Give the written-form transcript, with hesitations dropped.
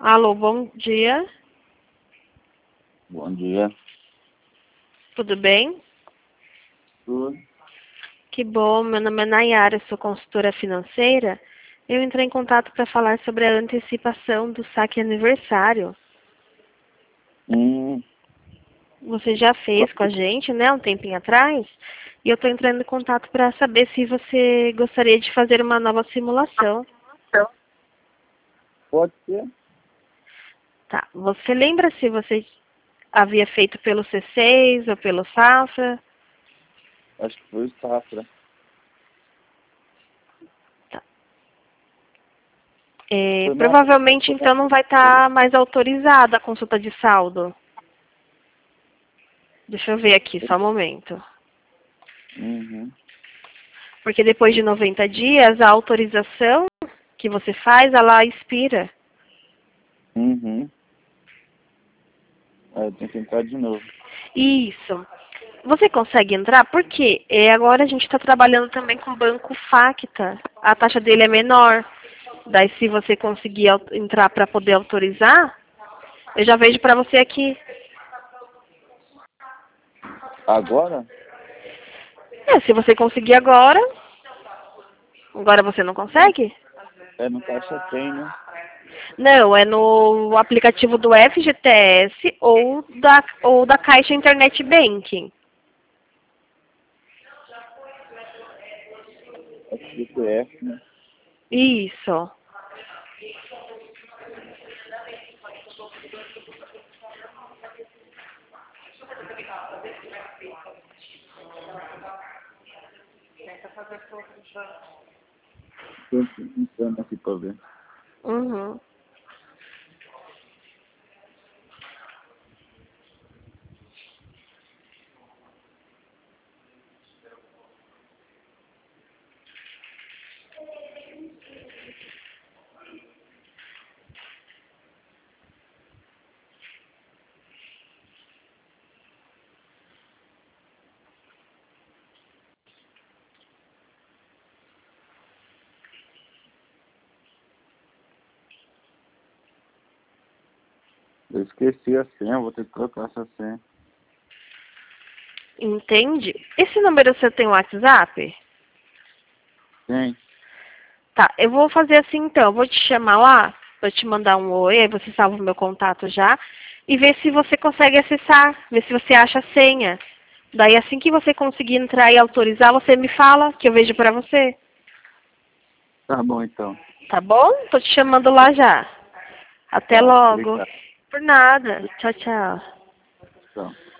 Alô, bom dia. Bom dia. Tudo bem? Tudo. Que bom, meu nome é Nayara, sou consultora financeira. Eu entrei em contato para falar sobre a antecipação do saque aniversário. Você já fez com a gente, né, um tempinho atrás? E eu estou entrando em contato para saber se você gostaria de fazer uma nova simulação. Pode ser? Tá. Você lembra se você havia feito pelo C6 ou pelo Safra? Acho que foi o Safra. Tá. Foi Provavelmente, então, não vai estar mais autorizada a consulta de saldo. Deixa eu ver aqui, só um momento. Uhum. Porque depois de 90 dias, a autorização que você faz, ela expira. Uhum. Eu tenho que entrar de novo. Isso. Você consegue entrar? Porque agora a gente está trabalhando também com o banco Facta. A taxa dele é menor. Daí, se você conseguir entrar para poder autorizar, eu já vejo para você aqui. Agora? Se você conseguir agora. Agora você não consegue? É no Caixa Tem, né? Não, é no aplicativo do FGTS ou da Caixa Internet Banking. SBTF, né? Isso. Tô entrando aqui pra ver. Uhum. Eu esqueci a senha, vou ter que trocar essa senha. Entende? Esse número você tem WhatsApp? Tem. Tá, eu vou fazer assim então. Eu vou te chamar lá, vou te mandar um oi, aí você salva o meu contato já. E ver se você consegue acessar, ver se você acha a senha. Daí assim que você conseguir entrar e autorizar, você me fala, que eu vejo pra você. Tá bom, então. Tá bom? Tô te chamando lá já. Até Tá, logo. obrigado. Por nada. Tchau, tchau. Tchau.